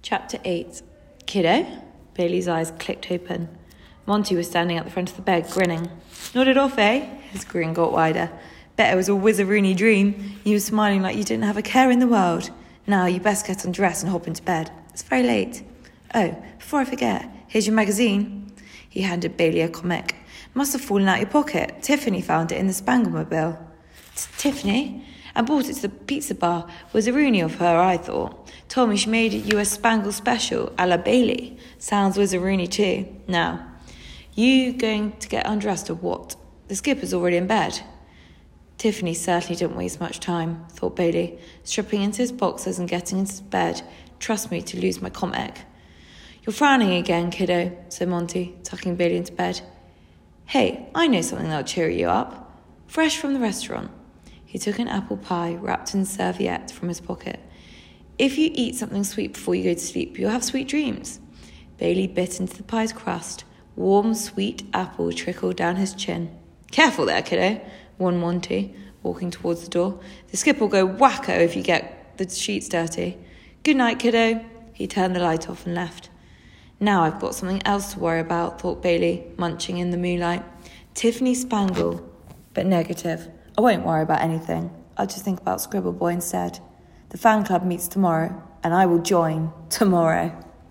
Chapter 8. Kiddo? Bailey's eyes clicked open. Monty was standing at the front of the bed, grinning. Nodded off, eh? His grin got wider. Bet it was a whizzeroony dream. You were smiling like you didn't have a care in the world. Now, you best get undressed and hop into bed. It's very late. Oh, before I forget, here's your magazine. He handed Bailey a comic. Must have fallen out your pocket. Tiffany found it in the Spanglemobile. Tiffany? I bought it to the pizza bar. Whizzeroony of her, I thought. Told me she made you a Spangle special, a la Bailey. Sounds whizzeroony too. Now, you going to get undressed or what? The skipper's already in bed. Tiffany certainly didn't waste much time, thought Bailey, stripping into his boxers and getting into bed. Trust me to lose my comic. You're frowning again, kiddo, said Monty, tucking Bailey into bed. Hey, I know something that'll cheer you up. Fresh from the restaurant. He took an apple pie wrapped in a serviette from his pocket. If you eat something sweet before you go to sleep, you'll have sweet dreams. Bailey bit into the pie's crust. Warm, sweet apple trickled down his chin. Careful there, kiddo, warned Monty, walking towards the door. The skipper will go wacko if you get the sheets dirty. Good night, kiddo. He turned the light off and left. Now I've got something else to worry about, thought Bailey, munching in the moonlight. Tiffany Spangle, but negative. I won't worry about anything. I'll just think about Scribble Boy instead. The fan club meets tomorrow, and I will join tomorrow.